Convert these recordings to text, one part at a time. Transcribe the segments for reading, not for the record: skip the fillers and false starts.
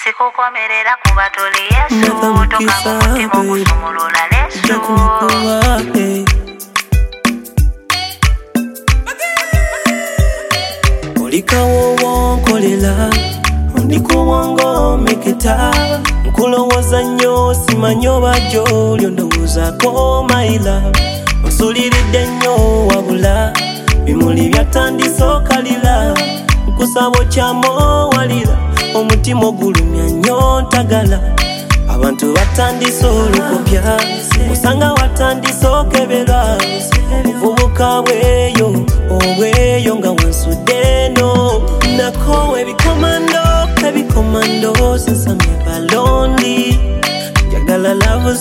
Sikukomerera kuba toli Yesu toka mu mutima ogusumulula lesu Olikawo wonkolela ondiko wango meketa nkulowoza nnyo simanyo bajo lyondowoozaako mayila onsuliridde nnyo wabula bimuli byatandise okalira nkusaba okyamowalira omutima ogulumya nnyo ntagala abantu batandise olukopya osanga watandise okebera obuvubuka obweyo nga wansudde eno nako ebikomando since I'm never lonely njagala love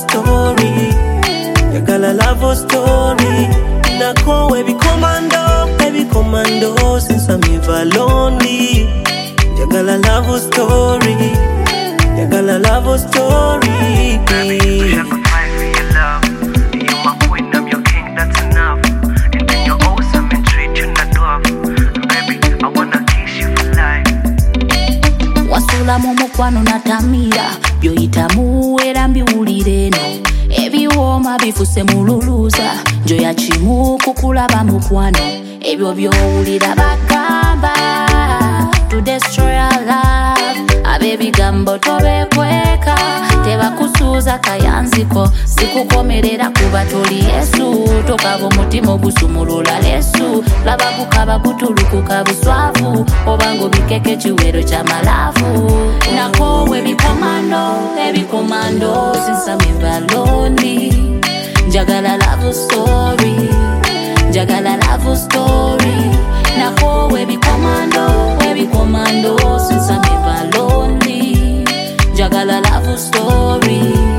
story nako ebikomando since I'm never lonely njagala love story Baby, to sacrifice for your love. You're my queen, I'm your king, that's enough. And then you're awesome and treat you not dwarf. Baby, I wanna kiss you for life. Wasula mukwano natamira byoyitamu era mbiwulire eno ebiwooma bifuse mululuza njoya kimu kukulaba mukwano ebyo byowulira bagamba to destroy our love abebigambo tobekweka tebakusuuza kayanziko sikukomerera kuba toli Yesu tokaba omutima ogusumulula lesu laba kukaba kutulukuka buswavu obango bikeke kiwero ky'amalavu nako ebikomando since I'm never lonely njagala love story nako ebikomando since I'm never lonely njagala love story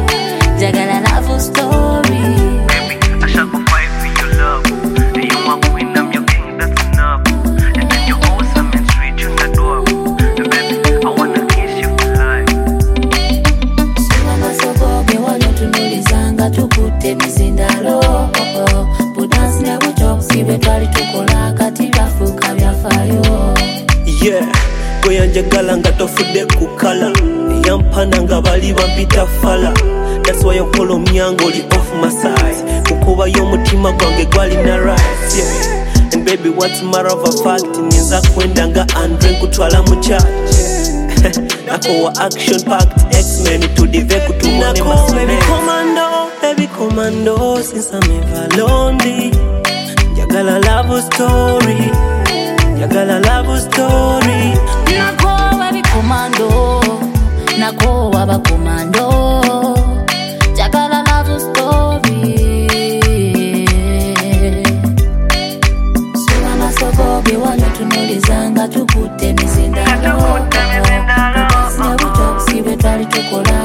Baby, I sacrifice for your love. And you're my queen, I'm your king, that's enough. And then you're awesome and sweet, you not dwarf. And baby, I wanna kiss you for life. Masoboge walotunulizanga tukute mizindalo budansi ne butoksi betwali tukola kati byafuuka byafayo gwe njagala nga tofudde ku kala eyampana nga bali bampita fala that's why okola omyango oli off my side kukuba y'omutima gwange gwalina right and baby what's matter of a fact nyenza kwenda nga Andre nkutwala mu church nakowa action packed X-Men tudive kutumane masone ebikomando since I'm never lonely njagala love story nako abakomando njagala love story sula masoboge walotunulizanga tukute mizindalo butoksi betwali tukola